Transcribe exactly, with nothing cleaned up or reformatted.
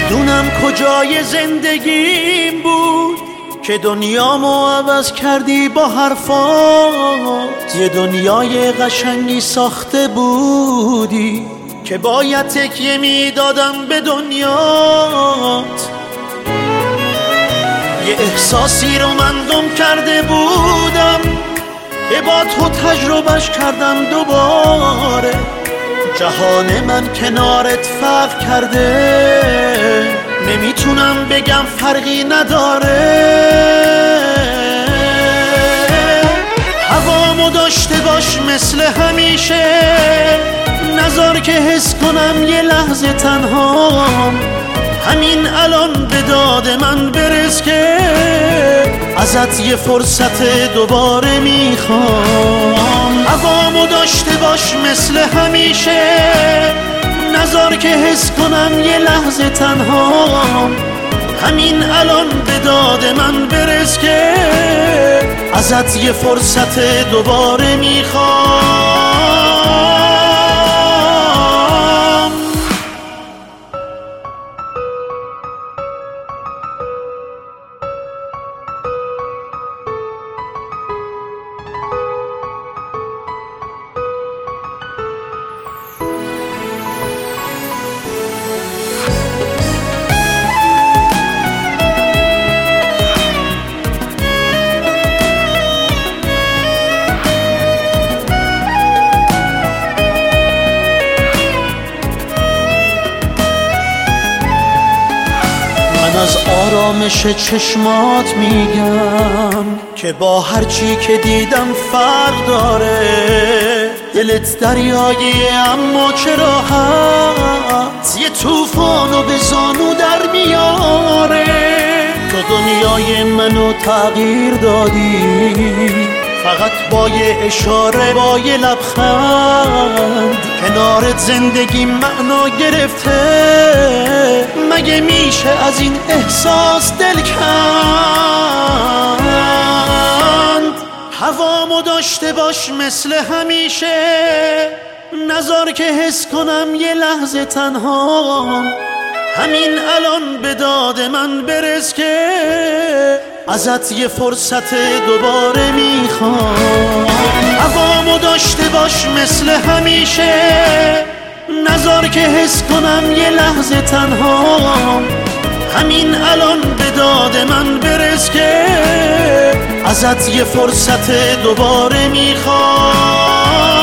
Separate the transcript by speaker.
Speaker 1: نمیدونم کجای زندگیم بود که دنیامو عوض کردی با حرفات. یه دنیای قشنگی ساخته بودی که باید تکیه میدادم به دنیات. یه احساسی رو من گم کرده بودم که با تو تجربهش کردم دوباره. جهان من کنارت فرق کرده، نمیتونم بگم فرقی نداره. هوامو داشته باش مثل همیشه، نذار که حس کنم یه لحظه تنهام. همین الان به داد من برس که ازت یه فرصت دوباره میخوام. هوامو داشته باش مثل همیشه، نذار که حس کنم یه لحظه تنهام. همین الان به داد من برس که ازت یه فرصت دوباره میخوام. از آرامش چشمات میگم که با هر چی که دیدم فرق داره. دلت دریاییه اما چه راحت، یه طوفانو به زانو در میاره. تو دنیای منو تغییر دادی، فقط با یه اشاره، با یه لبخند. کنارت زندگی معنا گرفته، مگه میشه از این احساس دل کند؟ هوامو داشته باش مثل همیشه، نذار که حس کنم یه لحظه تنهام. همین الان به داد من برس که ازت یه فرصت دوباره میخوام. هوامو داشته باش مثل همیشه، نذار که حس کنم یه لحظه تنهام. همین الان به داد من برس که ازت یه فرصت دوباره میخوام.